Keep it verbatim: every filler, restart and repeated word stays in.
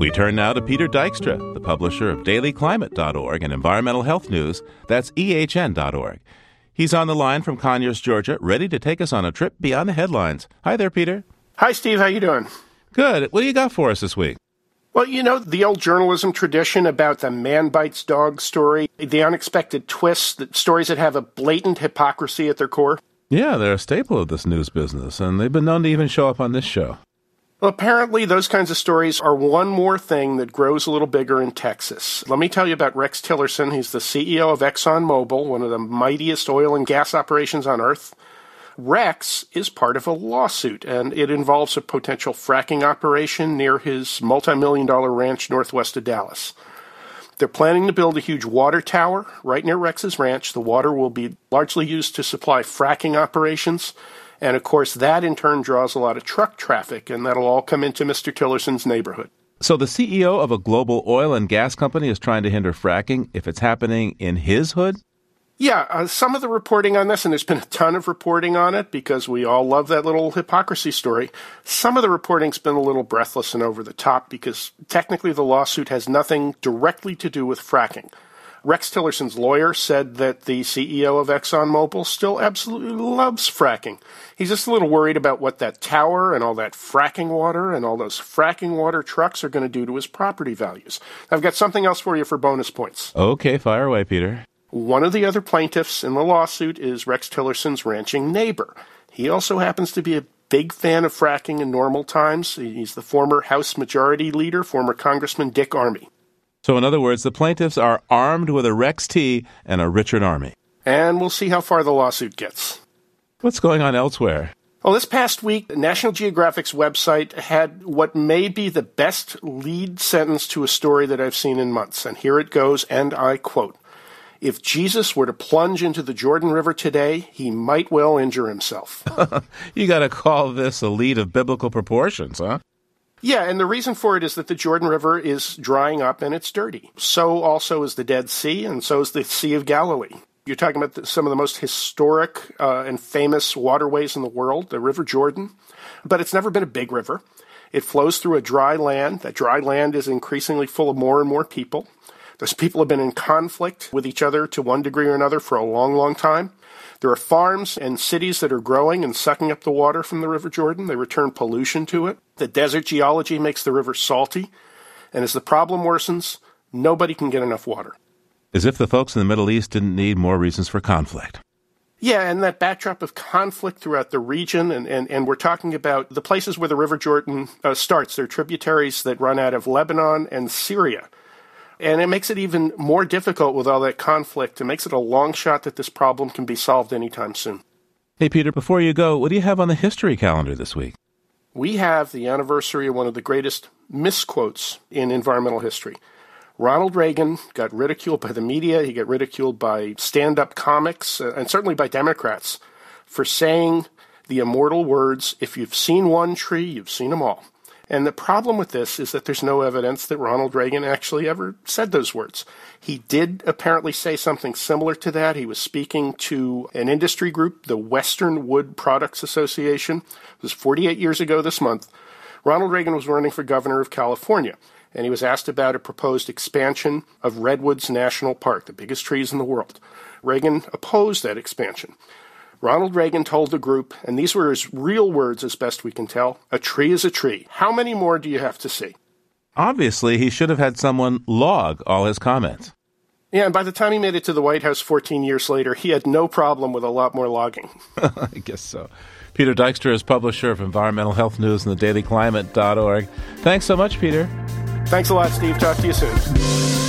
We turn now to Peter Dykstra, the publisher of daily climate dot org and environmental health news. That's E H N dot org. He's on the line from Conyers, Georgia, ready to take us on a trip beyond the headlines. Hi there, Peter. Hi, Steve. How you doing? Good. What do you got for us this week? Well, you know, the old journalism tradition about the man bites dog story, the unexpected twists, the stories that have a blatant hypocrisy at their core. Yeah, they're a staple of this news business, and they've been known to even show up on this show. Well, apparently those kinds of stories are one more thing that grows a little bigger in Texas. Let me tell you about Rex Tillerson. He's the C E O of ExxonMobil, one of the mightiest oil and gas operations on Earth. Rex is part of a lawsuit, and it involves a potential fracking operation near his multi-million dollar ranch northwest of Dallas. They're planning to build a huge water tower right near Rex's ranch. The water will be largely used to supply fracking operations, and of course that in turn draws a lot of truck traffic, and that'll all come into Mister Tillerson's neighborhood. So the C E O of a global oil and gas company is trying to hinder fracking if it's happening in his hood? Yeah, uh, some of the reporting on this, and there's been a ton of reporting on it because we all love that little hypocrisy story. Some of the reporting's been a little breathless and over the top because technically the lawsuit has nothing directly to do with fracking. Rex Tillerson's lawyer said that the C E O of ExxonMobil still absolutely loves fracking. He's just a little worried about what that tower and all that fracking water and all those fracking water trucks are going to do to his property values. I've got something else for you for bonus points. Okay, fire away, Peter. One of the other plaintiffs in the lawsuit is Rex Tillerson's ranching neighbor. He also happens to be a big fan of fracking in normal times. He's the former House Majority Leader, former Congressman Dick Armey. So in other words, the plaintiffs are armed with a Rex T and a Richard Armey. And we'll see how far the lawsuit gets. What's going on elsewhere? Well, this past week, National Geographic's website had what may be the best lead sentence to a story that I've seen in months. And here it goes, and I quote, "If Jesus were to plunge into the Jordan River today, he might well injure himself." You got to call this a lead of biblical proportions, huh? Yeah, and the reason for it is that the Jordan River is drying up and it's dirty. So also is the Dead Sea, and so is the Sea of Galilee. You're talking about the, some of the most historic uh, and famous waterways in the world, the River Jordan. But it's never been a big river. It flows through a dry land. That dry land is increasingly full of more and more people. Those people have been in conflict with each other to one degree or another for a long, long time. There are farms and cities that are growing and sucking up the water from the River Jordan. They return pollution to it. The desert geology makes the river salty. And as the problem worsens, nobody can get enough water. As if the folks in the Middle East didn't need more reasons for conflict. Yeah, and that backdrop of conflict throughout the region, and, and, and we're talking about the places where the River Jordan uh, starts. They're tributaries that run out of Lebanon and Syria. And it makes it even more difficult with all that conflict. It makes it a long shot that this problem can be solved anytime soon. Hey, Peter, before you go, what do you have on the history calendar this week? We have the anniversary of one of the greatest misquotes in environmental history. Ronald Reagan got ridiculed by the media. He got ridiculed by stand-up comics, uh, and certainly by Democrats, for saying the immortal words, "If you've seen one tree, you've seen them all." And the problem with this is that there's no evidence that Ronald Reagan actually ever said those words. He did apparently say something similar to that. He was speaking to an industry group, the Western Wood Products Association. It was forty-eight years ago this month. Ronald Reagan was running for governor of California, and he was asked about a proposed expansion of Redwoods National Park, the biggest trees in the world. Reagan opposed that expansion. Ronald Reagan told the group, and these were his real words as best we can tell, "A tree is a tree. How many more do you have to see?" Obviously, he should have had someone log all his comments. Yeah, and by the time he made it to the White House fourteen years later, he had no problem with a lot more logging. I guess so. Peter Dykstra is publisher of Environmental Health News and the daily climate dot org. Thanks so much, Peter. Thanks a lot, Steve. Talk to you soon.